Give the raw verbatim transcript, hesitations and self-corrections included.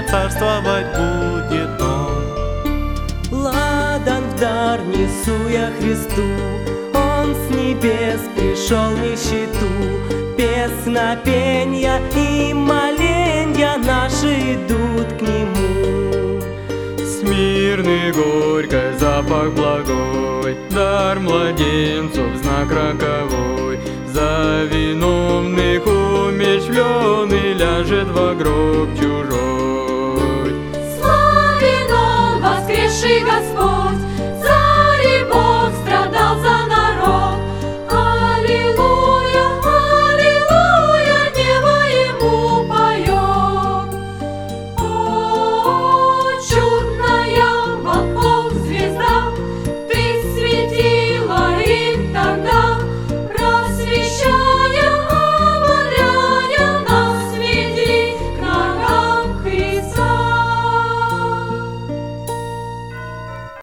царствовать будет Он. Ладан в дар несу я Христу, Он с небес пришел в нищету. Песнопенья и моленья наши идут к Нему. Смирный, горький, запах благой, дар младенцев, знак роковой. За виновных умерщвленный ляжет во гроб чужой.